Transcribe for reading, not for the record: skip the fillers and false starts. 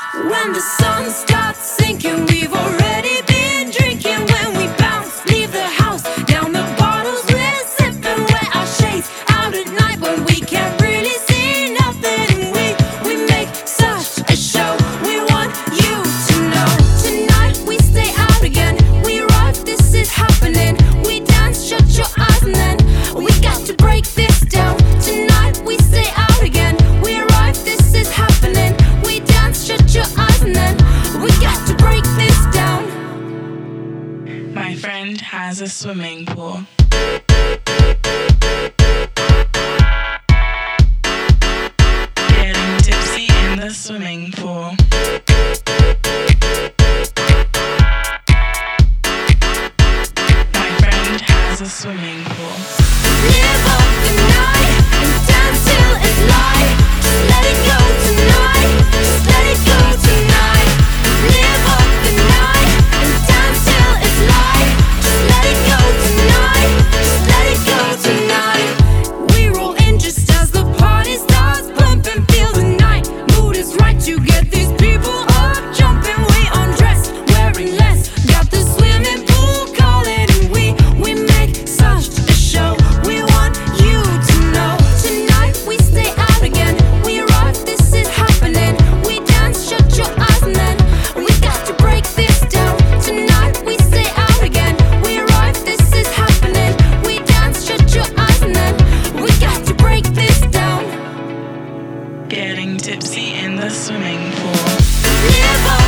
When the sun starts sinking, we've already been drinking. When we bounce, leave the house, down the bottles we're sipping. Wear our shades out at night when we can't really see nothing. We make such a show, we want you to know. Tonight we stay out again, we rock, this is happening. We dance, shut your eyes and then we got to break this down. Tonight we stay out again, we rock, this is happening. We dance, shut your eyes and then we got to break this down. My friend has a swimming pool. Getting tipsy in the swimming pool. My friend has a swimming pool. Live up the night and dance till it's light. Just let it go tonight, just let it go tonight. Live up the night and dance till it's light. Just let it go tonight, just let it go tonight. We roll in just as the party starts pumping, feel the night. Mood is right, you get these people up jumping. We undress, wearing less, got the swimming pool calling, and we make such a show. We want you to know. Tonight we stay out again, we rock, this is happening. We dance, shut your eyes and then we got to break this down. Tonight we stay out again, we rock, this is happening. We dance, shut your eyes and then we got to break this down. Getting tipsy in the swimming pool. Live up